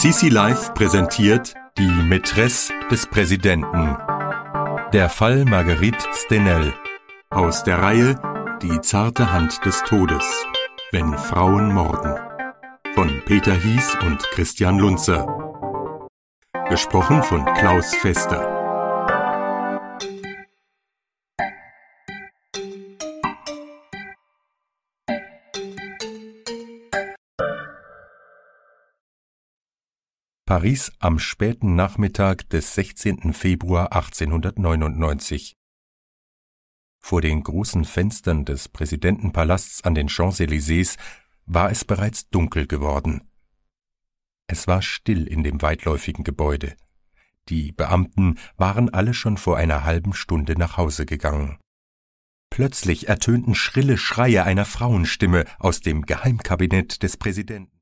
Sisi Live präsentiert die Mätresse des Präsidenten. Der Fall Marguerite Stenel aus der Reihe Die zarte Hand des Todes, wenn Frauen morden, von Peter Hies und Christian Lunzer. Gesprochen von Klaus Fester. Paris am späten Nachmittag des 16. Februar 1899. Vor den großen Fenstern des Präsidentenpalasts an den Champs-Élysées war es bereits dunkel geworden. Es war still in dem weitläufigen Gebäude. Die Beamten waren alle schon vor einer halben Stunde nach Hause gegangen. Plötzlich ertönten schrille Schreie einer Frauenstimme aus dem Geheimkabinett des Präsidenten.